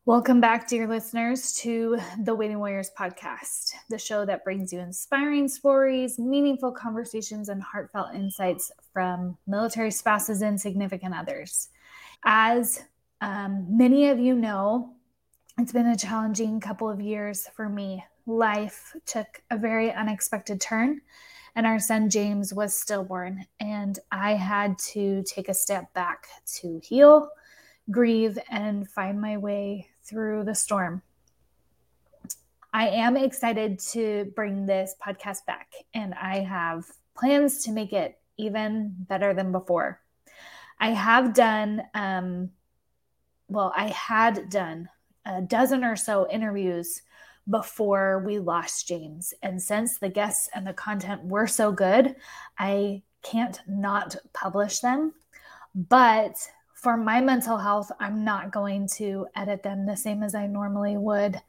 Welcome back, dear listeners, to the Waiting Warriors podcast, the show that brings you inspiring stories, meaningful conversations, and heartfelt insights from military spouses and significant others. As many of you know, it's been a challenging couple of years for me. Life took a very unexpected turn, and our son James was stillborn, and I had to take a step back to heal, grieve, and find my way through the storm. I am excited to bring this podcast back, and I have plans to make it even better than before. I have done, I had done a dozen or so interviews before we lost James. And since the guests and the content were so good, I can't not publish them. But for my mental health, I'm not going to edit them the same as I normally would.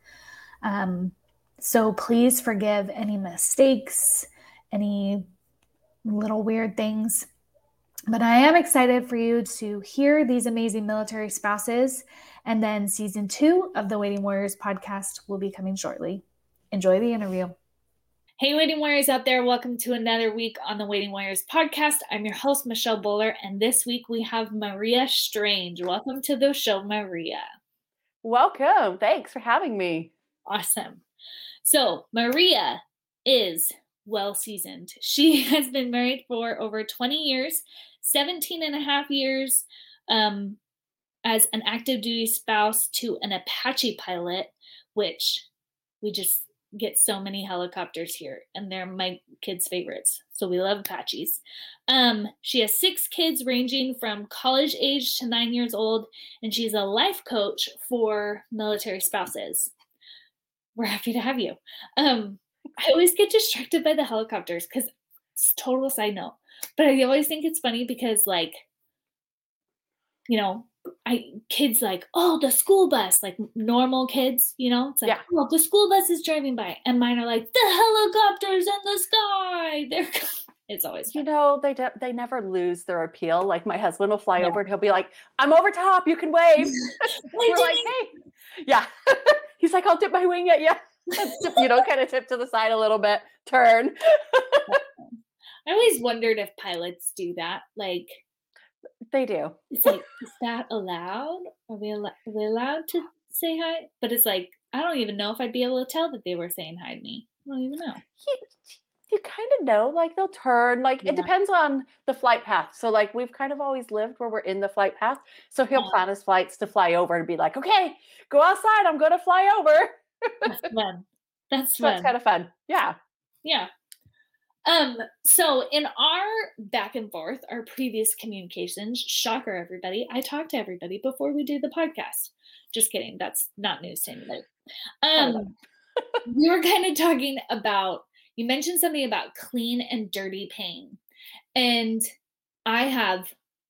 So please forgive any mistakes, any little weird things. But I am excited for you to hear these amazing military spouses. And then season 2 of the Waiting Warriors podcast will be coming shortly. Enjoy the interview. Hey, Waiting Warriors out there. Welcome to another week on the Waiting Warriors podcast. I'm your host, Michelle Bowler, and this week we have Maria Strange. Welcome to the show, Maria. Welcome. Thanks for having me. Awesome. So Maria is well-seasoned. She has been married for over 20 years, 17 and a half years as an active duty spouse to an Apache pilot, which we just get so many helicopters here, and they're my kids' favorites. So we love Apaches. She has 6 kids ranging from college age to 9 years old, and she's a life coach for military spouses. We're happy to have you. I always get distracted by the helicopters because it's total side note, but I always think it's funny because kids like, oh, the school bus, like normal kids, it's like, oh, the school bus is driving by, and mine are like, the helicopters in the sky. It's always fun. They never lose their appeal. Like my husband will fly over and he'll be like, I'm over top, you can wave. We're like, hey. Yeah. He's like, I'll dip my wing at you. Kind of tip to the side a little bit, turn. I always wondered if pilots do that. Like, they do. It's like, is that allowed? Are we allowed to say hi? But it's like, I don't even know if I'd be able to tell that they were saying hi to me. I don't even know. You kind of know, like they'll turn, it depends on the flight path. So like we've kind of always lived where we're in the flight path. So he'll plan his flights to fly over and be like, okay, go outside. I'm going to fly over. That's fun. That's fun. That's kind of fun. Yeah. Yeah. So in our back and forth, our previous communications, shocker, everybody, I talk to everybody before we do the podcast. Just kidding. That's not news to anybody. We were kind of talking about, you mentioned something about clean and dirty pain. And I'm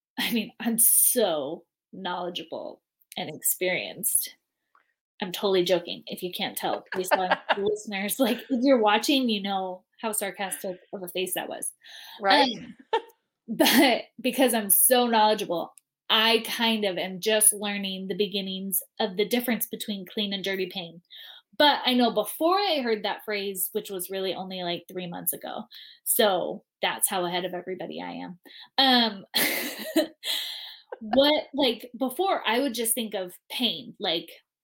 so knowledgeable and experienced. I'm totally joking. If you can't tell, please tell listeners, like if you're watching, you know how sarcastic of a face that was. Right. But because I'm so knowledgeable, I kind of am just learning the beginnings of the difference between clean and dirty pain. But I know before I heard that phrase, which was really only like 3 months ago. So that's how ahead of everybody I am. Before I would just think of pain, I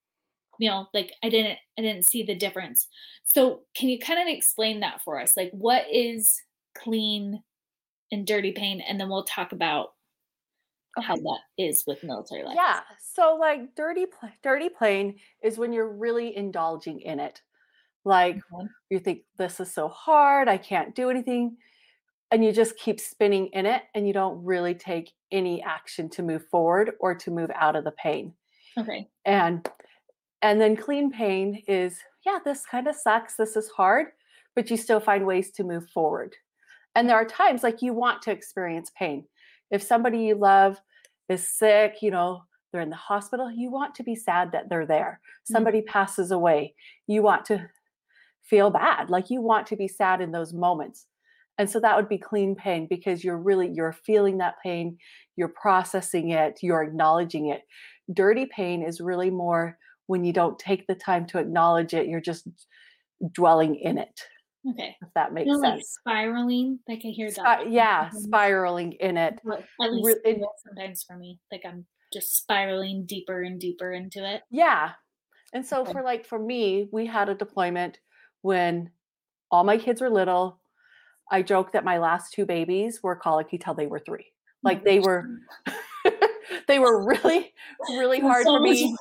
didn't see the difference. So can you kind of explain that for us? Like, what is clean and dirty pain? And then we'll talk about how that is with military life. Yeah. So like dirty pain is when you're really indulging in it. Like you think this is so hard, I can't do anything. And you just keep spinning in it and you don't really take any action to move forward or to move out of the pain. Okay. And then clean pain is, this kind of sucks. This is hard, but you still find ways to move forward. And there are times like you want to experience pain. If somebody you love is sick, they're in the hospital, you want to be sad that they're there. Somebody passes away, you want to feel bad. Like you want to be sad in those moments. And so that would be clean pain because you're feeling that pain, you're processing it, you're acknowledging it. Dirty pain is really more when you don't take the time to acknowledge it, you're just dwelling in it, Okay. if that makes Like sense. spiraling, like I hear that Yeah, sometimes. spiraling in it. Well, at least sometimes for me, like I'm just spiraling deeper and deeper into it. Yeah. And so Okay. for me, we had a deployment when all my kids were little. I joke that my last 2 babies were colicky till they were 3. Oh my Like they gosh. were they were really, really That's hard for so much. me.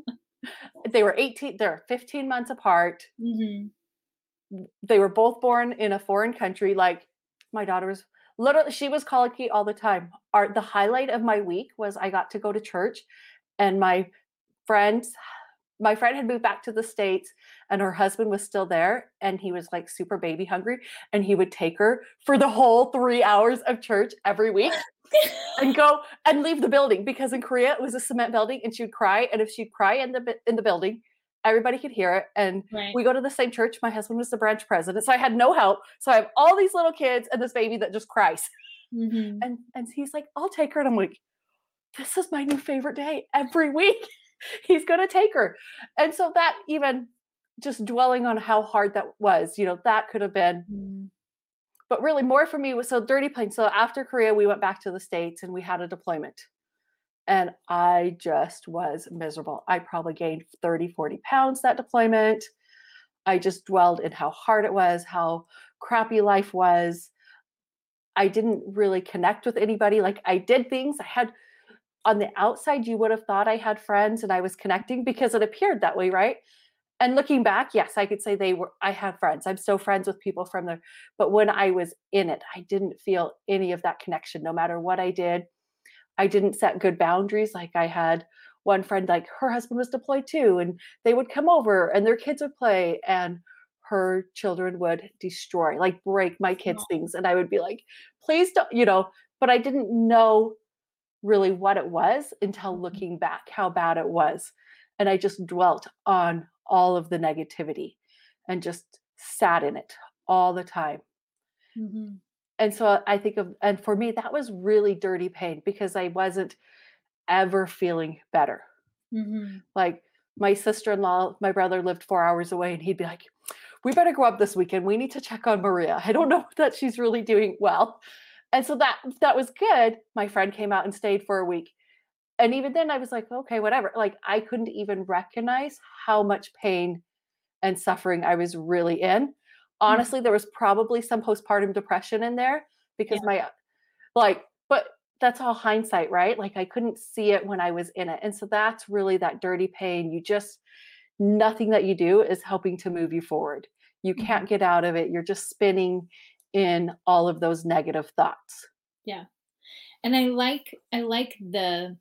They're 15 months apart. Mhm. They were both born in a foreign country. Like my daughter was literally, she was colicky all the time. The highlight of my week was I got to go to church, and friends my friend had moved back to the States, and her husband was still there, and he was like super baby hungry, and he would take her for the whole 3 hours of church every week and go and leave the building, because in Korea it was a cement building, and she would cry, and if she'd cry in the building, everybody could hear it. And Right. we go to the same church. My husband was the branch president, so I had no help. So I have all these little kids and this baby that just cries. Mhm. And he's like, "I'll take her," and I'm like, "This is my new favorite day every week." He's going to take her. And so that, even just dwelling on how hard that was, that could have been, Mm. but really more for me was so dirty plain. So after Korea, we went back to the States and we had a deployment. And I just was miserable. I probably gained 30, 40 pounds that deployment. I just dwelled in how hard it was, how crappy life was. I didn't really connect with anybody. Like I did things. I had on the outside, you would have thought I had friends and I was connecting because it appeared that way, right? And looking back, yes, I could say I had friends. I'm still friends with people from there. But when I was in it, I didn't feel any of that connection, no matter what I did. I didn't set good boundaries. Like I had one friend, like her husband was deployed too, and they would come over and their kids would play, and her children would destroy, like break my kids' Oh. things. And I would be like, please don't, but I didn't know really what it was until Mhm. looking back how bad it was. And I just dwelt on all of the negativity and just sat in it all the time. Mhm. And so I think and for me, that was really dirty pain because I wasn't ever feeling better. Mhm. Like my sister-in-law, my brother lived 4 hours away, and he'd be like, "We better go up this weekend. We need to check on Maria. I don't know that she's really doing well." And so that was good. My friend came out and stayed for a week. And even then I was like, okay, whatever. Like I couldn't even recognize how much pain and suffering I was really in. Mhm. Honestly, there was probably some postpartum depression in there Yeah. because but that's all hindsight, right? Like I couldn't see it when I was in it. And so that's really that dirty pain. Nothing that you do is helping to move you forward. You Mhm. can't get out of it. You're just spinning in all of those negative thoughts. Yeah. And I like the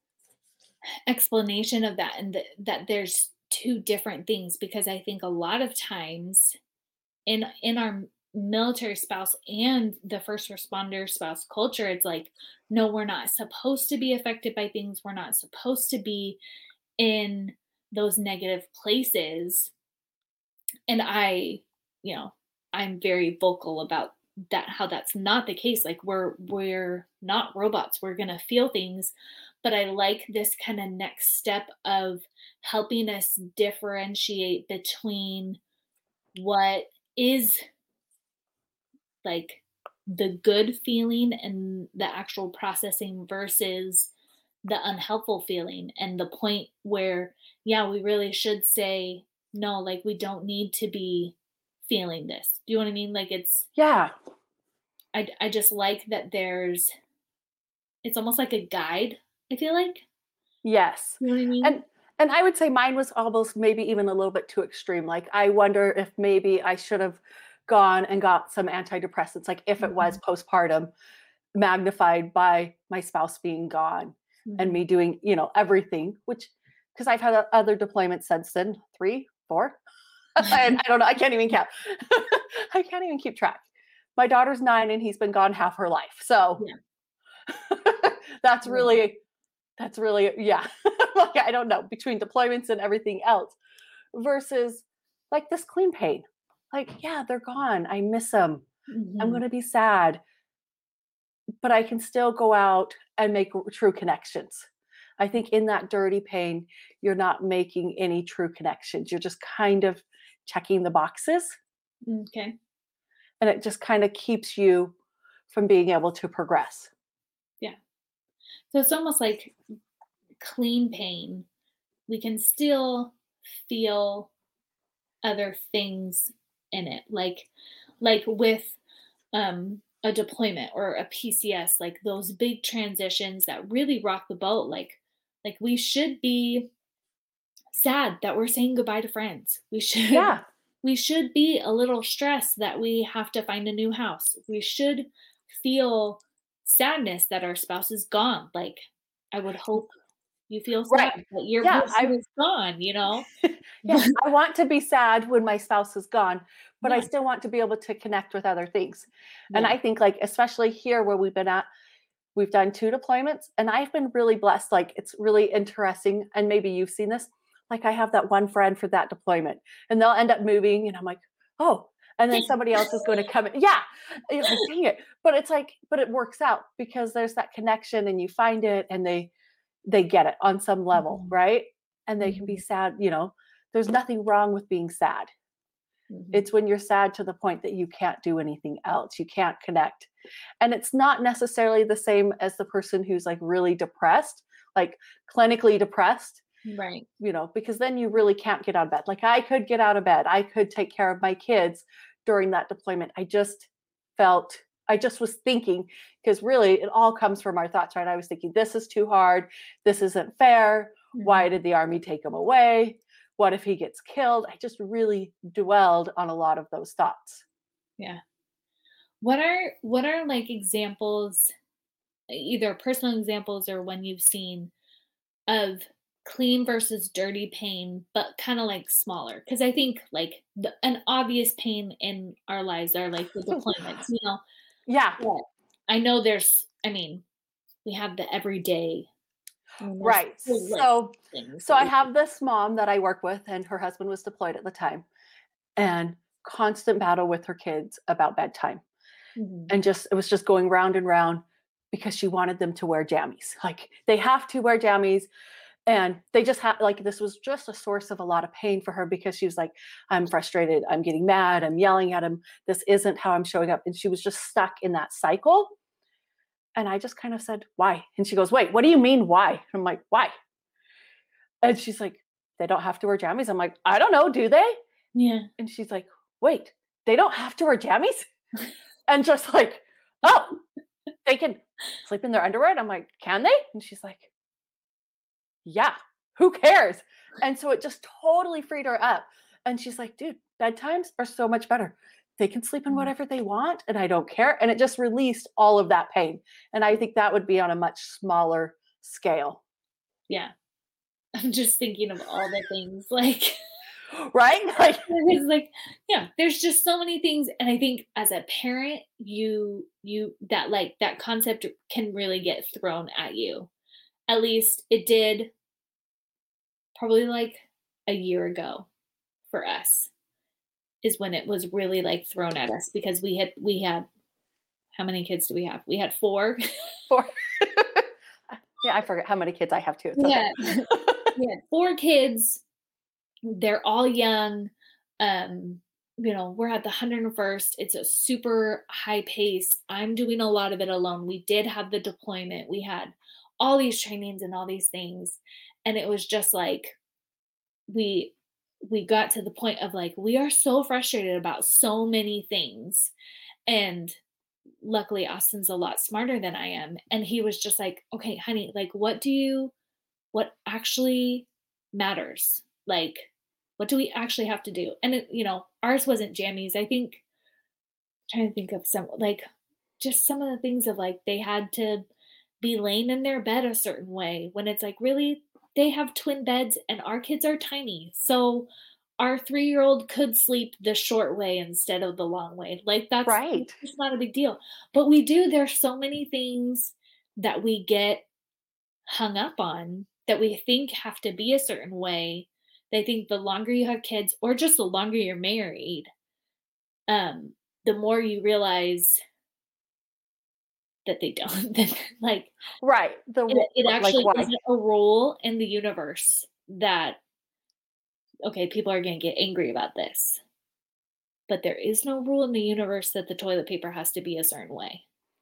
explanation of that, and that there's two different things, because I think a lot of times in our military spouse and the first responder spouse culture, it's like, no, we're not supposed to be affected by things. We're not supposed to be in those negative places. And you know, I'm very vocal about that, how that's not the case. Like we're not robots. We're going to feel things. But I like this kind of next step of helping us differentiate between what is like the good feeling and the actual processing versus the unhelpful feeling, and the point where, yeah, we really should say no, like we don't need to be feeling this. Do you know what I mean? Like Yeah. I just like that it's almost like a guide, I feel like. Yes. You know what I mean? And and I would say mine was almost maybe even a little bit too extreme. Like I wonder if maybe I should have gone and got some antidepressants, like if it was Mhm, postpartum, magnified by my spouse being gone and mhm. me doing, everything, which because I've had other deployments since then, 3, 4. And I don't know, I can't even count. I can't even keep track. My daughter's 9 and he's been gone half her life. So Yeah, that's yeah. really that's really, yeah. Like, I don't know, between deployments and everything else versus like this clean pain. Like, yeah, they're gone. I miss them. I'm Mhm. going to be sad, but I can still go out and make true connections. I think in that dirty pain, you're not making any true connections. You're just kind of checking the boxes, Okay. and it just kind of keeps you from being able to progress. Yeah. So it's almost like clean pain. We can still feel other things in it, like with a deployment or a PCS, like those big transitions that really rock the boat. Like we should be sad that we're saying goodbye to friends. Yeah. We should be a little stressed that we have to find a new house. We should feel sadness that our spouse is gone. Like I would hope you feel sad Right. that your Yeah. person is gone, you know? Yeah. I want to be sad when my spouse is gone, but I Yeah. still want to be able to connect with other things. And Yeah. I think, like, especially here where we've been at, we've done 2 deployments, and I've been really blessed. Like, it's really interesting, and maybe you've seen this. Like, I have that one friend for that deployment, and they'll end up moving, and I'm like, "Oh," and then somebody else is going to come in. Yeah, you're like, "Dang it." But it's like, but it works out because there's that connection, and you find it, and they get it on some level, Mhm. right? And they can be Mhm. sad, there's nothing wrong with being sad. Mhm. It's when you're sad to the point that you can't do anything else. You can't connect. And it's not necessarily the same as the person who's like really depressed, like clinically depressed, Right. because then you really can't get out of bed. Like I could get out of bed, I could take care of my kids during that deployment. I just was thinking, because really it all comes from our thoughts, right? I was thinking, this is too hard. This isn't fair. Why Mhm. did the army take him away? What if he gets killed? I just really dwelled on a lot of those thoughts. Yeah. What are like examples, either personal examples or when you've seen of clean versus dirty pain, but kind of like smaller? Because I think like an obvious pain in our lives are like the deployments, you know. Yeah, But I know I mean, we have the everyday. I mean, there's right. whole list So of things so that I we. have this mom that I work with, and her husband was deployed at the time, and constant battle with her kids about bedtime. Mhm. And just it was just going round and round because she wanted them to wear jammies. Like they have to wear jammies, and they just have, like, this was just a source of a lot of pain for her because she was like, I'm frustrated, I'm getting mad, I'm yelling at him, this isn't how I'm showing up. And she was just stuck in that cycle. And I just kind of said, why? And she goes, wait, what do you mean why? I'm like, why? And she's like, they don't have to wear jammies. I'm like, I don't know, do they? Yeah. And she's like, wait, they don't have to wear jammies? And just like, oh, they can sleep in their underwear. And I'm like, can they? And she's like, yeah, who cares? And so it just totally freed her up. And she's like, dude, bedtimes are so much better. They can sleep in Mhm. whatever they want, and I don't care. And it just released all of that pain. And I think that would be on a much smaller scale. Yeah. I'm just thinking of all the things like Right? Like, it's like, yeah, there's just so many things. And I think as a parent, you that like that concept can really get thrown at you. At least it did probably like a year ago for us is when it was really like thrown at us because we had how many kids do we have? We had four. for yeah, I forget how many kids I have too. It's okay. Yeah. We had four kids. They're all young. Um, we're at the 101st. It's a super high pace. I'm doing a lot of it alone. We did have the deployment. We had all these trainings and all these things. And it was just like we we got to the point of like we are so frustrated about so many things. And luckily Austin's a lot smarter than I am. And he was just like, okay, honey, like what actually matters? Like, what do we actually have to do? And ours wasn't jammies. I think trying to think of some like just some of the things of like they had to be laying in their bed a certain way when it's like really they have twin beds and our kids are tiny. So our 3-year-old could sleep the short way instead of the long way. Like that's Right. just not a big deal. But we do, there's so many things that we get hung up on that we think have to be a certain way. They think the longer you have kids or just the longer you're married, um, the more you realize that they don't. Like, Right. it Like actually why? isn't a rule in the universe that, okay, people are going to get angry about this. But there is no rule in the universe that the toilet paper has to be a certain way.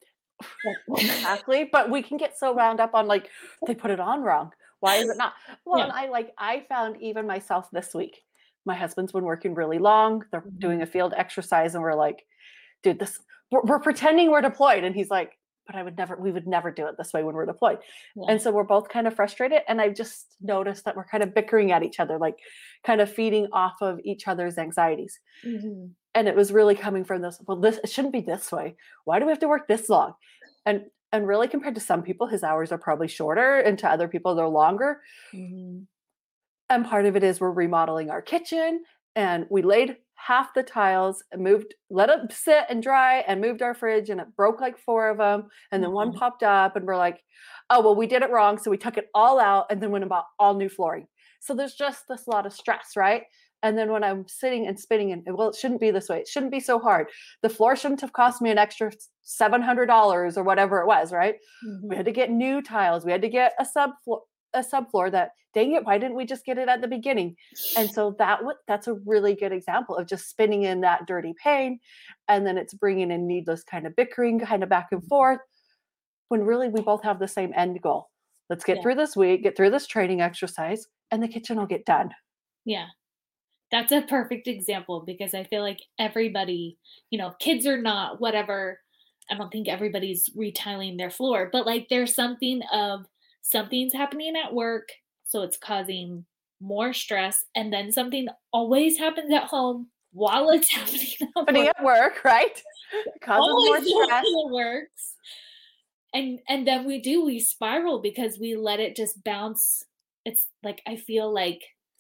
Exactly. But we can get so wound up on like they put it on wrong. Why is it not? Well, Yeah. and I found even myself this week. My husband's been working really long. They're doing a field exercise, and we're like, dude, this we're pretending we're deployed. And he's like, but we would never do it this way when we're deployed. Yeah. And so we're both kind of frustrated. And I've just noticed that we're kind of bickering at each other, like kind of feeding off of each other's anxieties. Mm-hmm. And it was really coming from this, well, it shouldn't be this way. Why do we have to work this long? And really compared to some people, his hours are probably shorter, and to other people they're longer. Mm-hmm. And part of it is we're remodeling our kitchen, and we laid half the tiles and let it sit and dry, and moved our fridge, and it broke like 4 of them. And then one popped up, and we're like, oh, well, we did it wrong. So we took it all out and then went and bought all new flooring. So there's just this lot of stress, right? And then when I'm sitting and spinning, and well, it shouldn't be this way. It shouldn't be so hard. The floor shouldn't have cost me an extra $700 or whatever it was, right? Mm-hmm. We had to get new tiles. We had to get a subfloor that, dang it, why didn't we just get it at the beginning? And so that's a really good example of just spinning in that dirty pain. And then it's bringing in needless kind of bickering, kind of back and forth, when really we both have the same end goal. Let's get through this week, get through this training exercise, and the kitchen will get done. Yeah. That's a perfect example, because I feel like everybody, kids or not, whatever, I don't think everybody's retiling their floor, but like there's something's happening at work, so it's causing more stress, and then something always happens at home while it's happening at work, right? Causes more stress. It works. And then we spiral because we let it just bounce. It's like, I feel like,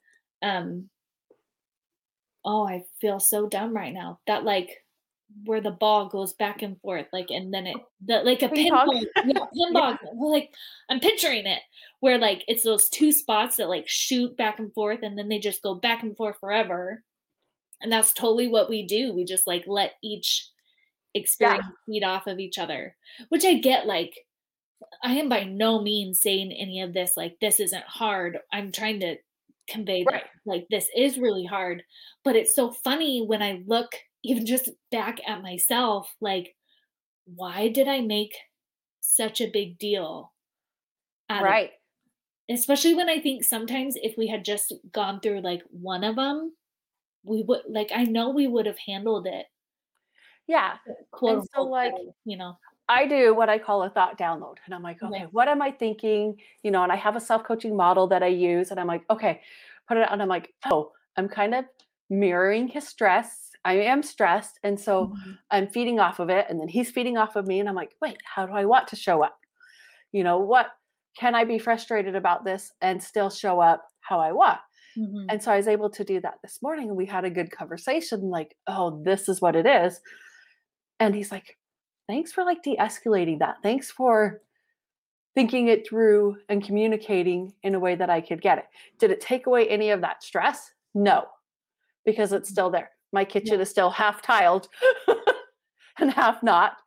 I feel so dumb right now that like where the ball goes back and forth, like, and then like a pinball, pinball. Well, like I'm picturing it where like it's those two spots that like shoot back and forth, and then they just go back and forth forever. And that's totally what we do. We just like let each experience feed off of each other, which I get. Like, I am by no means saying any of this like this isn't hard. I'm trying to convey that like this is really hard, but it's so funny when I look even just back at myself, like, why did I make such a big deal out of it? Especially when I think sometimes if we had just gone through like one of them, we would, like, I know we would have handled it. Yeah. Quote and so unquote, like, better. I do what I call a thought download. And I'm like, okay, what am I thinking? And I have a self-coaching model that I use. And I'm like, okay, put it out. And I'm like, oh, I'm kind of mirroring his stress. I am stressed. And so I'm feeding off of it. And then he's feeding off of me. And I'm like, wait, how do I want to show up? What can I be frustrated about this and still show up how I want? And so I was able to do that this morning. And we had a good conversation, like, oh, this is what it is. And he's like, thanks for like de-escalating that. Thanks for thinking it through and communicating in a way that I could get it. Did it take away any of that stress? No, because it's still there. My kitchen is still half tiled and half not.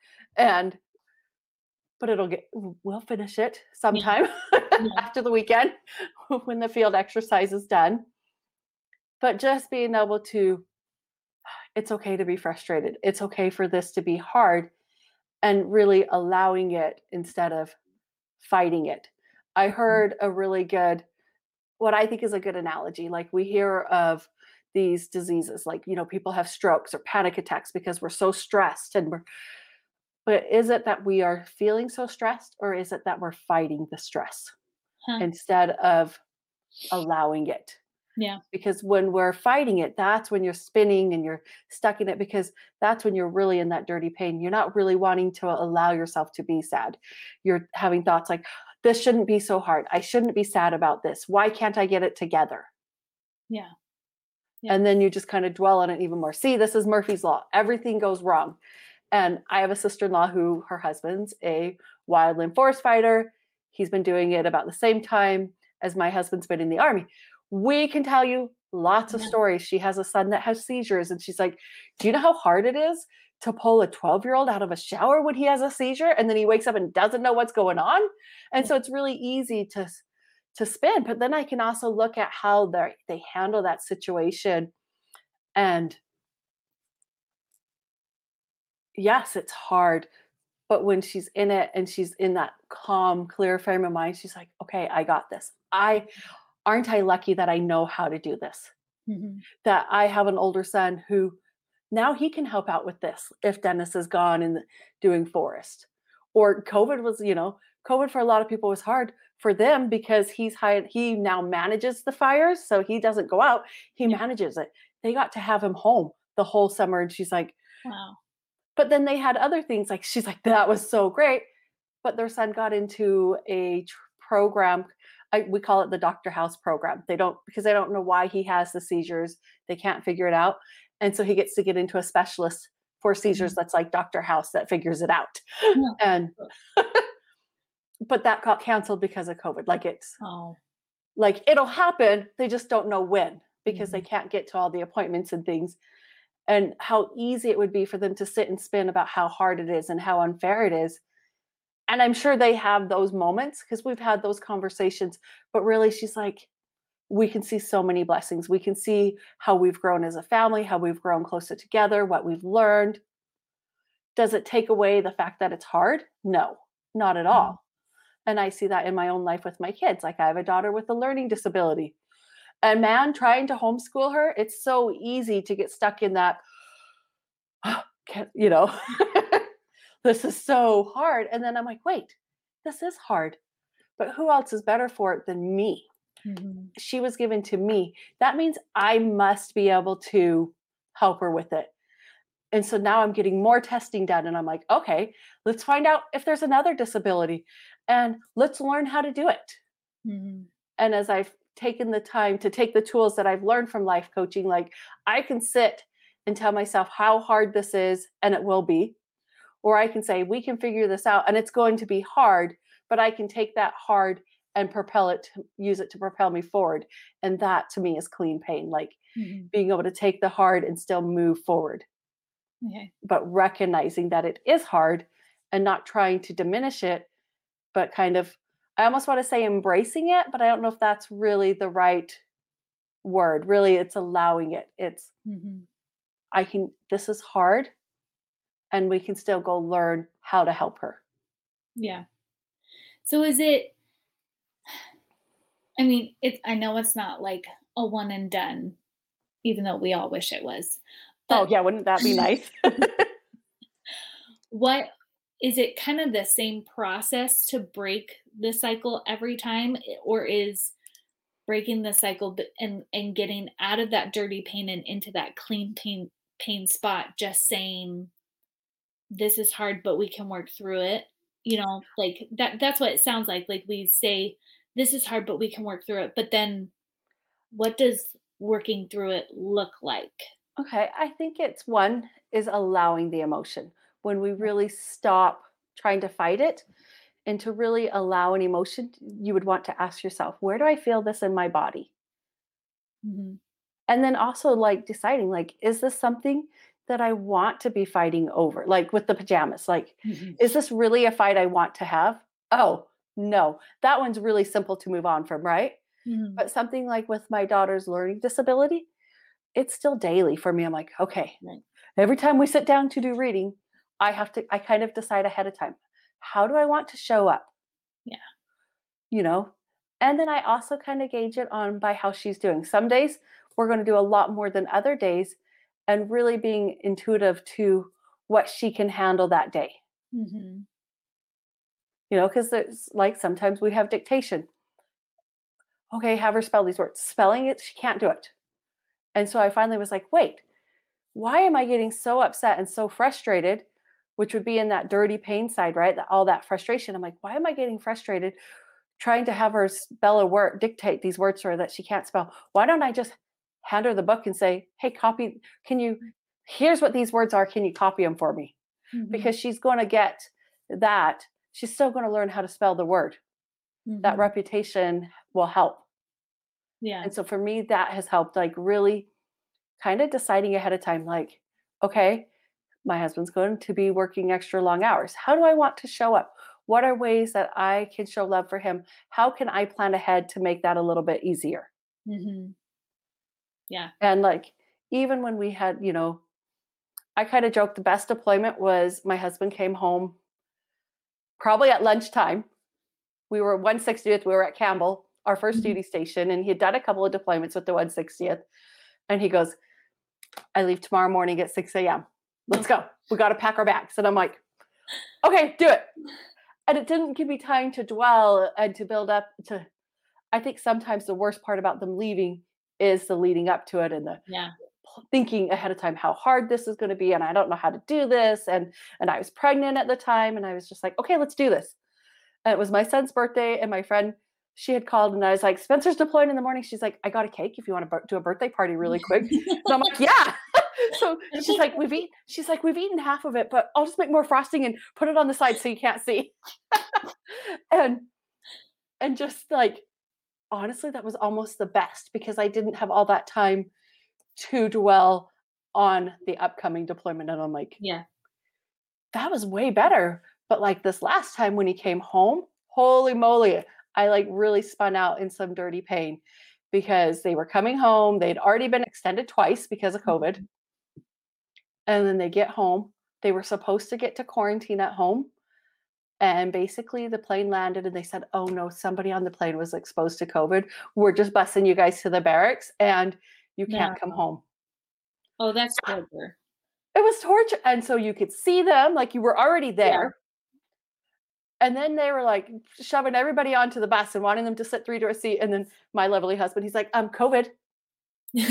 But we'll finish it sometime after the weekend when the field exercise is done. But just being able to, it's okay to be frustrated. It's okay for this to be hard, and really allowing it instead of fighting it. I heard a really good, what I think is a good analogy. Like, we hear of these diseases, like, people have strokes or panic attacks because we're so stressed, but is it that we are feeling so stressed, or is it that we're fighting the stress instead of allowing it? Yeah. Because when we're fighting it, that's when you're spinning and you're stuck in it, because that's when you're really in that dirty pain. You're not really wanting to allow yourself to be sad. You're having thoughts like, this shouldn't be so hard. I shouldn't be sad about this. Why can't I get it together? Yeah. And then you just kind of dwell on it even more. See, this is Murphy's Law. Everything goes wrong. And I have a sister-in-law who, her husband's a wildland forest fighter. He's been doing it about the same time as my husband's been in the Army. We can tell you lots of stories. She has a son that has seizures, and she's like, do you know how hard it is to pull a 12-year-old out of a shower when he has a seizure and then he wakes up and doesn't know what's going on. And so it's really easy to spin. But then I can also look at how they handle that situation. And yes, it's hard. But when she's in it and she's in that calm, clear frame of mind, she's like, okay, I got this. Aren't I lucky that I know how to do this? Mhm. That I have an older son who now he can help out with this if Dennis is gone and doing forest. Or COVID for a lot of people was hard for them because he now manages the fires. So he doesn't go out, he manages it. They got to have him home the whole summer. And she's like, Wow. but then they had other things like, she's like, that was so great. But their son got into a program. We call it the Dr. House program. Because they don't know why he has the seizures. They can't figure it out. And so he gets to get into a specialist for seizures that's like Dr. House that figures it out. Yeah. And but that got canceled because of COVID. Like it'll happen. They just don't know when because they can't get to all the appointments and things. And how easy it would be for them to sit and spin about how hard it is and how unfair it is. And I'm sure they have those moments because we've had those conversations. But really, she's like, we can see so many blessings. We can see how we've grown as a family, how we've grown closer together, what we've learned. Does it take away the fact that it's hard? No, not at all. And I see that in my own life with my kids. Like I have a daughter with a learning disability. And man, trying to homeschool her, it's so easy to get stuck in that, this is so hard. And then I'm like, wait, this is hard. But who else is better for it than me? Mm-hmm. She was given to me. That means I must be able to help her with it. And so now I'm getting more testing done. And I'm like, okay, let's find out if there's another disability and let's learn how to do it. Mm-hmm. And as I've taken the time to take the tools that I've learned from life coaching, like I can sit and tell myself how hard this is, and it will be. Or I can say, we can figure this out and it's going to be hard, but I can take that hard and use it to propel me forward. And that to me is clean pain, like being able to take the hard and still move forward. Okay. But recognizing that it is hard and not trying to diminish it, but kind of, I almost want to say embracing it, but I don't know if that's really the right word. Really, it's allowing it. It's, this is hard, and we can still go learn how to help her. Yeah. So I know it's not like a one and done, even though we all wish it was. But, oh yeah, wouldn't that be nice? What is it kind of the same process to break the cycle every time, or is breaking the cycle and getting out of that dirty pain and into that clean pain spot just saying this is hard but we can work through it, like that's what it sounds like we say this is hard but we can work through it, but then what does working through it look like? Okay, I think it's one is allowing the emotion. When we really stop trying to fight it and to really allow an emotion, you would want to ask yourself, where do I feel this in my body? And then also like deciding, like, is this something that I want to be fighting over? Like with the pajamas, like, is this really a fight I want to have? Oh, no, that one's really simple to move on from, right? But something like with my daughter's learning disability, it's still daily for me. I'm like, okay, every time we sit down to do reading, I kind of decide ahead of time, how do I want to show up? And then I also kind of gauge it by how she's doing. Some days we're going to do a lot more than other days, and really being intuitive to what she can handle that day. Because there's like sometimes we have dictation. Okay, have her spell these words. Spelling it, she can't do it. And so I finally was like, wait, why am I getting so upset and so frustrated, which would be in that dirty pain side, right? All that frustration. I'm like, why am I getting frustrated trying to have her spell a word, dictate these words to her that she can't spell? Why don't I just hand her the book and say, hey, here's what these words are. Can you copy them for me? Because she's going to get that. She's still going to learn how to spell the word. That repetition will help. Yeah. And so for me, that has helped, like really kind of deciding ahead of time, like, okay, my husband's going to be working extra long hours. How do I want to show up? What are ways that I can show love for him? How can I plan ahead to make that a little bit easier? Mm-hmm. Yeah. And like, even when we had, I kind of joked the best deployment was my husband came home probably at lunchtime. We were 160th, we were at Campbell, our first duty station, and he had done a couple of deployments with the 160th. And he goes, I leave tomorrow morning at 6 a.m. Let's go. We got to pack our bags. And I'm like, okay, do it. And it didn't give me time to dwell and to build up to, I think sometimes the worst part about them leaving is the leading up to it and the thinking ahead of time how hard this is going to be. And I don't know how to do this. And I was pregnant at the time. And I was just like, okay, let's do this. And it was my son's birthday. And my friend, she had called and I was like, Spencer's deploying in the morning. She's like, I got a cake if you want to do a birthday party really quick. And I'm like, yeah. So she's like, we've eaten half of it, but I'll just make more frosting and put it on the side so you can't see. and just like, honestly, that was almost the best because I didn't have all that time to dwell on the upcoming deployment. And I'm like, yeah, that was way better. But like this last time when he came home, holy moly, I like really spun out in some dirty pain because they were coming home. They'd already been extended twice because of COVID. And then they get home. They were supposed to get to quarantine at home. And basically the plane landed and they said, oh no, somebody on the plane was exposed to COVID. We're just busing you guys to the barracks and you can't come home. Oh, that's torture. It was torture. And so you could see them like you were already there. Yeah. And then they were like shoving everybody onto the bus and wanting them to sit 3 to a seat. And then my lovely husband, he's like, COVID. You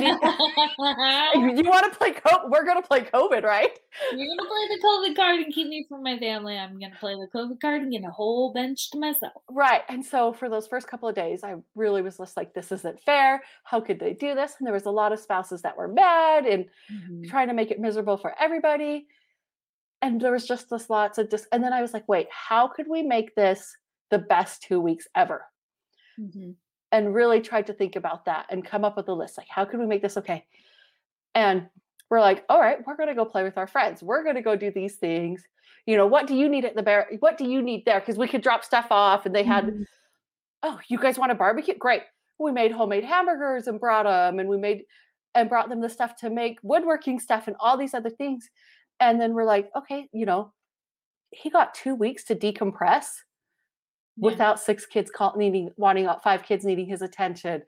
want to play COVID? We're going to play COVID, right? You're going to play the COVID card and keep me from my family. I'm going to play the COVID card and get a whole bench to myself. Right. And so for those first couple of days, I really was just like, this isn't fair. How could they do this? And there was a lot of spouses that were mad and trying to make it miserable for everybody. And there was just this lots of and then I was like, wait, how could we make this the best 2 weeks ever? And really tried to think about that and come up with a list. Like, how could we make this okay? And we're like, all right, we're going to go play with our friends. We're going to go do these things. What do you need at the bar? What do you need there? Because we could drop stuff off. And they had, oh, you guys want a barbecue? Great. We made homemade hamburgers and brought them. And brought them the stuff to make woodworking stuff and all these other things. And then we're like, okay, he got 2 weeks to decompress without 6 kids wanting 5 kids needing his attention,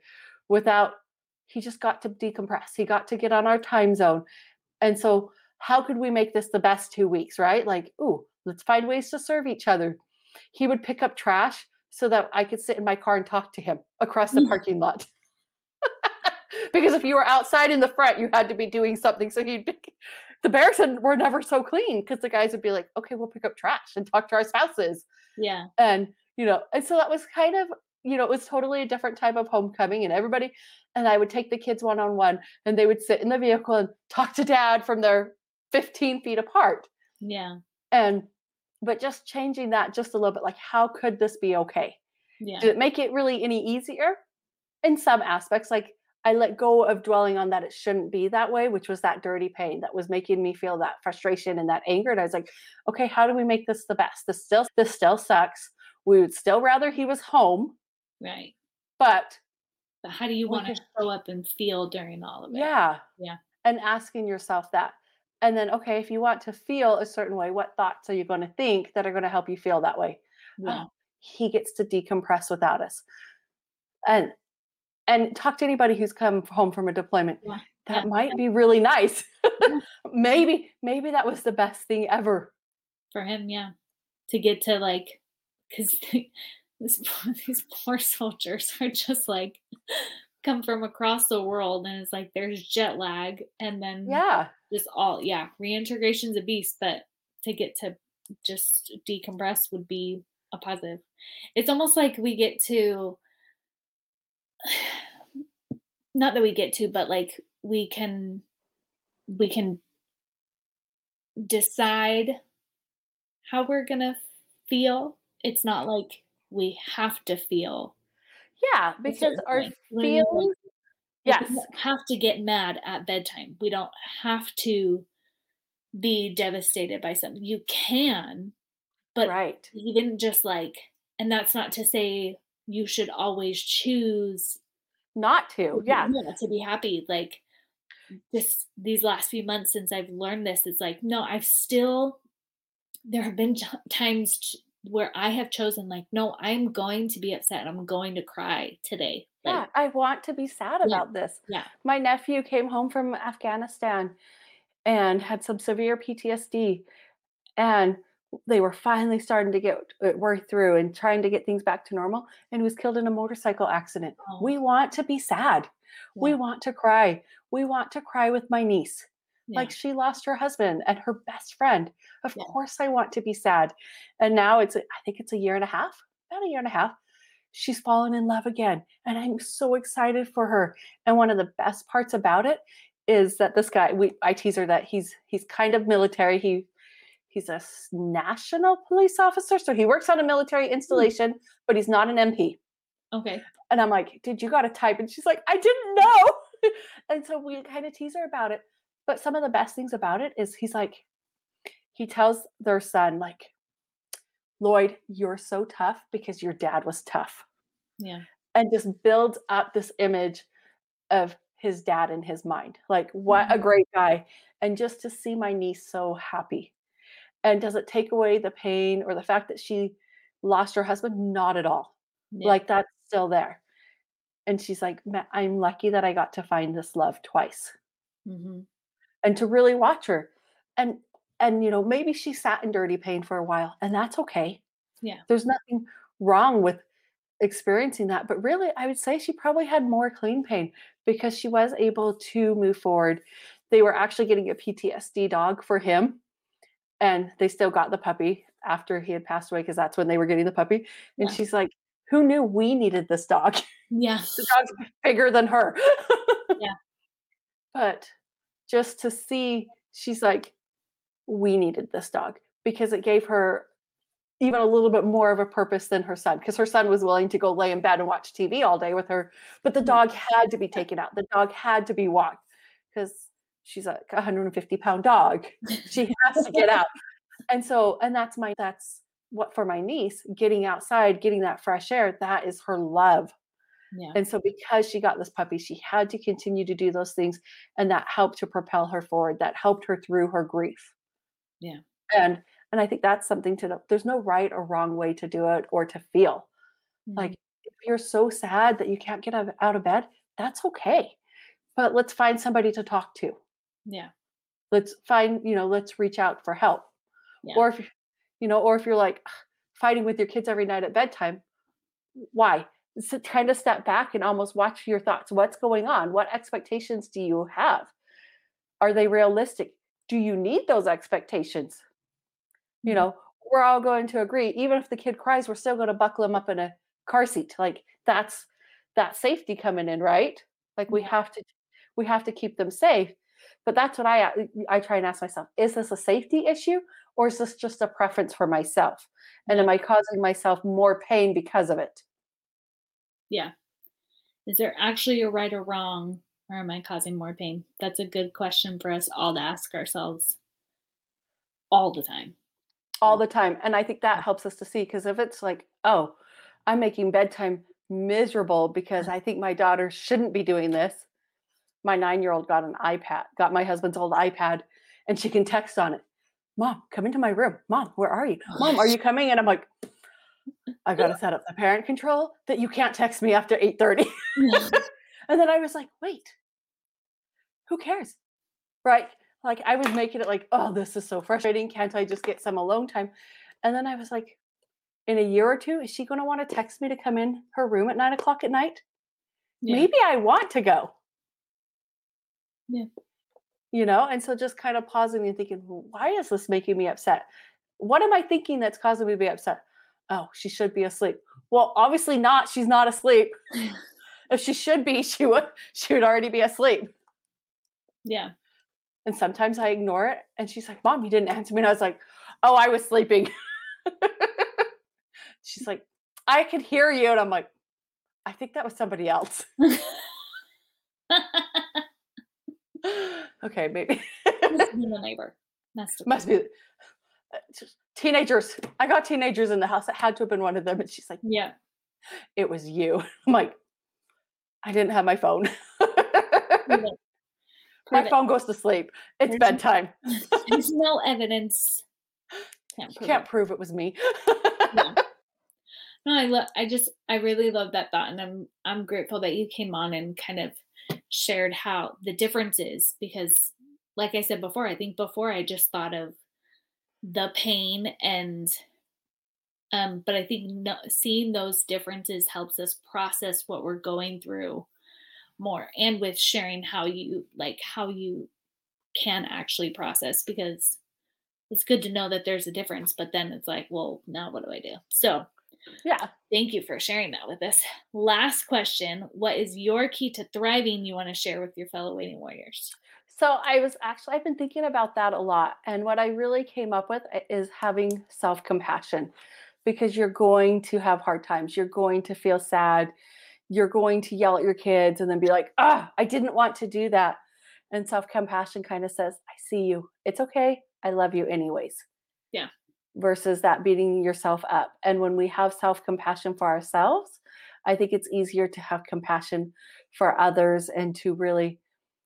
he just got to decompress. He got to get on our time zone. And so how could we make this the best 2 weeks, right? Like, let's find ways to serve each other. He would pick up trash so that I could sit in my car and talk to him across the parking lot. Because if you were outside in the front, you had to be doing something. So the barracks were never so clean because the guys would be like, okay, we'll pick up trash and talk to our spouses. Yeah. And, and so that was kind of, it was totally a different type of homecoming and everybody, and I would take the kids one-on-one and they would sit in the vehicle and talk to dad from their 15 feet apart. Yeah. But just changing that just a little bit, like, how could this be okay? Yeah. Did it make it really any easier? In some aspects, like, I let go of dwelling on that it shouldn't be that way, which was that dirty pain that was making me feel that frustration and that anger. And I was like, okay, how do we make this the best? This still sucks. We would still rather he was home. Right. But how do you want to show up and feel during all of it? Yeah. Yeah. And asking yourself that. And then, okay, if you want to feel a certain way, what thoughts are you going to think that are going to help you feel that way? Yeah. He gets to decompress without us. And talk to anybody who's come home from a deployment. Yeah. That might be really nice. maybe that was the best thing ever. For him, yeah. To get to, like, because these poor soldiers are just like come from across the world, and it's like there's jet lag, and then just reintegration's a beast, but to get to just decompress would be a positive. It's almost like we get to, not that we get to, but like we can decide how we're gonna feel. It's not like we have to feel. Yeah, because our feelings. Yes. We don't have to get mad at bedtime. We don't have to be devastated by something. You can, but Right. even just like, and that's not to say you should always choose Not to. Yeah. yeah, to be happy. Like this, these last few months since I've learned this, it's like, no, I've still, there have been times where I have chosen, like, no, I'm going to be upset. I'm going to cry today. Like, Yeah. I want to be sad yeah, about this. yeah. My nephew came home from Afghanistan and had some severe PTSD, and they were finally starting to get worked through and trying to get things back to normal, and he was killed in a motorcycle accident. Oh, We want to be sad. We yeah, want to cry. We want to cry with my niece. Like, yeah, she lost her husband and her best friend. Of yeah, course I want to be sad. And now I think it's a year and a half, about a year and a half. She's fallen in love again, and I'm so excited for her. And one of the best parts about it is that this guy, I tease her that he's kind of military. He's a national police officer, so he works on a military hmm, installation, but he's not an MP. okay, And I'm like, "Dude, you gotta type." And she's like, "I didn't know." And so we kind of tease her about it. But some of the best things about it is he tells their son, like, "Lloyd, you're so tough because your dad was tough." yeah, And just builds up this image of his dad in his mind. Like, what a mhm, great guy. And just to see my niece so happy. And does it take away the pain or the fact that she lost her husband? Not at all. yeah, Like, that's still there. And she's like, I'm lucky that I got to find this love twice hmm, and to really watch her. And maybe she sat in dirty pain for a while, and that's okay. yeah, There's nothing wrong with experiencing that. But really, I would say she probably had more clean pain because she was able to move forward. They were actually getting a PTSD dog for him, and they still got the puppy after he had passed away because that's when they were getting the puppy. And yeah, she's like, "Who knew we needed this dog? yeah, The dog's bigger than her." yeah, But just to see, she's like, "We needed this dog," because it gave her even a little bit more of a purpose than her son, because her son was willing to go lay in bed and watch TV all day with her, but the yeah, dog had to be taken out. The dog had to be walked because she's like a 150-pound dog. She has to get out. And that's what, for my niece, getting outside, getting that fresh air, that is her love. yeah, And so because she got this puppy, she had to continue to do those things, and that helped to propel her forward. That helped her through her grief. yeah, And I think that's something to know. There's no right or wrong way to do it or to feel. mhm, Like, if you're so sad that you can't get out of bed, that's okay. But let's find somebody to talk to. yeah, Let's reach out for help. yeah, Or if you're like fighting with your kids every night at bedtime, why? So kind of step back and almost watch your thoughts. What's going on? What expectations do you have? Are they realistic? Do you need those expectations? You mhm, know, we're all going to agree, even if the kid cries, we're still going to buckle him up in a car seat. Like, that's that safety coming in, right? Like, we yeah, have to keep them safe. But that's what I try and ask myself, is this a safety issue, or is this just a preference for myself? And yeah, am I causing myself more pain because of it? yeah. Is there actually a right or wrong, or am I causing more pain? That's a good question for us all to ask ourselves all the time. All All the time. And I think that helps us to see, because if it's like, oh, I'm making bedtime miserable because I think my daughter shouldn't be doing this. My 9-year-old got an iPad, got my husband's old iPad, and she can text on it. Mom, come into my room. Mom, where are you? oh Mom, are gosh. you coming? And I'm like, I got to set up the parent control that you can't text me after 8:30. Yeah. And then I was like, wait, who cares? Right? Like, I was making it like, oh, this is so frustrating. Can't I just get some alone time? And then I was like, in a year or two, is she going to want to text me to come in her room at 9 o'clock at night? Yeah. Maybe I want to go. Yeah. And so just kind of pausing and thinking, "Well, why is this making me upset? What am I thinking that's causing me to be upset? Oh, she should be asleep. Well, obviously not. She's not asleep. If she should be, she would already be asleep." Yeah. And sometimes I ignore it, and she's like, "Mom, you didn't answer me." And I was like, "Oh, I was sleeping." She's like, "I could hear you." And I'm like, "I think that was somebody else." Okay, maybe. Must have been the neighbor. Must be teenagers. I got teenagers in the house. It had to have been one of them. And she's like, Yeah. It was you. I'm like, I didn't have my phone. My phone goes to sleep. It's bedtime. There's no evidence. Can't prove it was me. Yeah. No, I really love that thought, and I'm grateful that you came on and kind of shared how the difference is, because like I said before, I think before I just thought of the pain and but I think seeing those differences helps us process what we're going through more, and with sharing how you can actually process, because it's good to know that there's a difference, but then it's like, well, now what do I do? So yeah. Thank you for sharing that with us. Last question. What is your key to thriving you want to share with your fellow waiting warriors? So I've been thinking about that a lot. And what I really came up with is having self-compassion, because you're going to have hard times. You're going to feel sad. You're going to yell at your kids and then be like, I didn't want to do that. And self-compassion kind of says, I see you. It's okay. I love you anyways. Yeah. Versus that beating yourself up. And when we have self-compassion for ourselves, I think it's easier to have compassion for others, and to really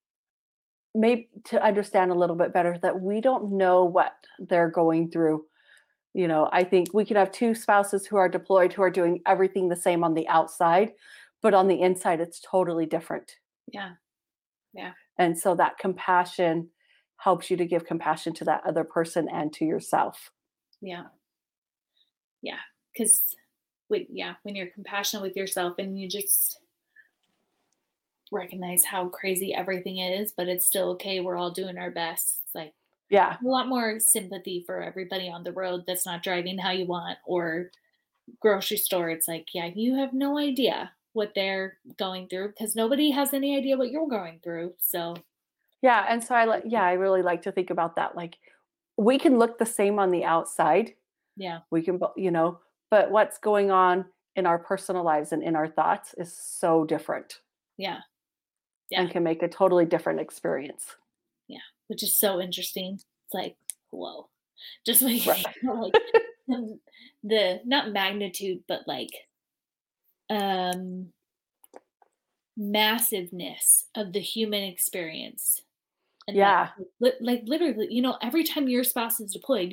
maybe to understand a little bit better that we don't know what they're going through. I think we can have two spouses who are deployed, who are doing everything the same on the outside, but on the inside, it's totally different. Yeah. Yeah. And so that compassion helps you to give compassion to that other person and to yourself. Yeah. Yeah. Because when you're compassionate with yourself and you just recognize how crazy everything is, but it's still okay. We're all doing our best. It's like, yeah, a lot more sympathy for everybody on the road that's not driving how you want, or grocery store. It's like, yeah, you have no idea what they're going through, because nobody has any idea what you're going through. So yeah. And so I really like to think about that. Like, we can look the same on the outside. yeah. We can, but what's going on in our personal lives and in our thoughts is so different. Yeah. Yeah. And can make a totally different experience. Yeah. Which is so interesting. It's like, whoa. Just like, right. like the not magnitude, but like massiveness of the human experience. And yeah. like literally, every time your spouse is deployed,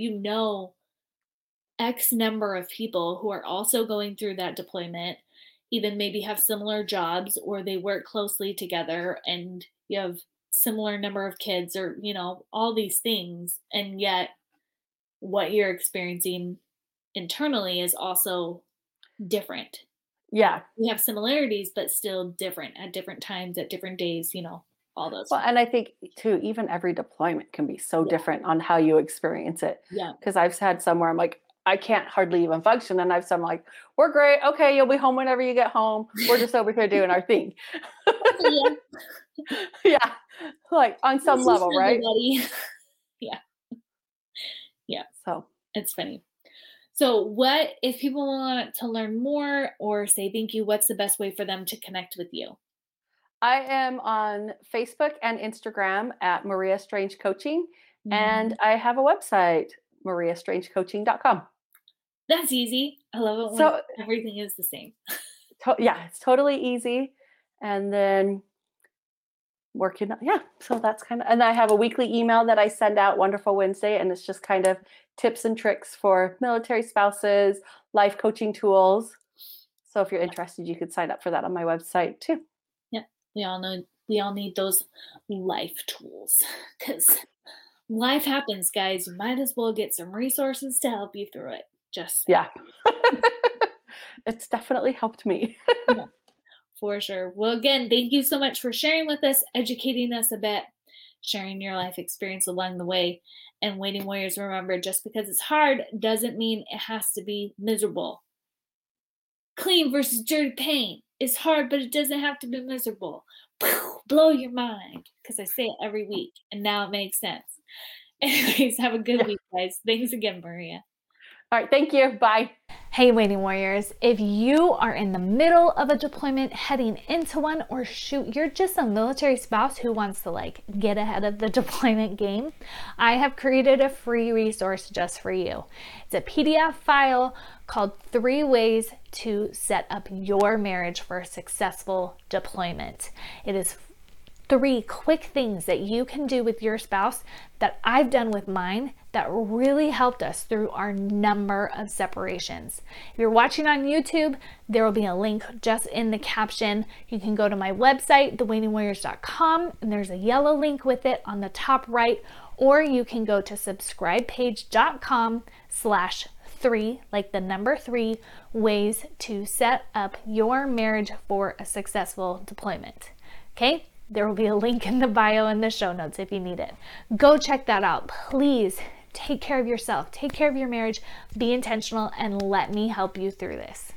X number of people who are also going through that deployment, even maybe have similar jobs, or they work closely together, and you have similar number of kids, or all these things, and yet what you're experiencing internally is also different. Yeah. We have similarities, but still different at different times, at different days, all those. Well, and I think too, even every deployment can be so different on how you experience it. Yeah. Because I've had somewhere I'm like, I can't hardly even function. And I've some like, we're great. Okay, you'll be home whenever you get home. We're just over here doing our thing. Yeah. Like on some level, right? Yeah. Yeah. So it's funny. So what, if people want to learn more or say thank you, what's the best way for them to connect with you? I am on Facebook and Instagram at Maria Strange Coaching. Mm-hmm. And I have a website, mariastrangecoaching.com. That's easy. I love it when everything is the same. Yeah, it's totally easy. And then working, so that's kind of, and I have a weekly email that I send out, Wonderful Wednesday, and it's just kind of tips and tricks for military spouses, life coaching tools. So if you're interested, you could sign up for that on my website too. Yeah, we all need those life tools, because life happens, guys. You might as well get some resources to help you through it. Yeah. It's definitely helped me. Yeah, for sure. Well, again, thank you so much for sharing with us, educating us a bit, sharing your life experience along the way. And Waiting Warriors, remember, just because it's hard doesn't mean it has to be miserable. Clean versus dirty paint is hard, but it doesn't have to be miserable. Blow your mind, because I say it every week, and now it makes sense. Anyways, have a good week, guys. Thanks again, Maria. All right. Thank you. Bye. Hey, Waiting Warriors, if you are in the middle of a deployment, heading into one, or shoot, you're just a military spouse who wants to get ahead of the deployment game, I have created a free resource just for you. It's a PDF file called 3 Ways to Set Up Your Marriage for a Successful Deployment. It is 3 quick things that you can do with your spouse that I've done with mine that really helped us through our number of separations. If you're watching on YouTube, there will be a link just in the caption. You can go to my website, thewaitingwarriors.com, and there's a yellow link with it on the top right, or you can go to subscribepage.com/3, like the number 3, ways to set up your marriage for a successful deployment. Okay? There will be a link in the bio and the show notes if you need it. Go check that out. Please take care of yourself, take care of your marriage, be intentional, and let me help you through this.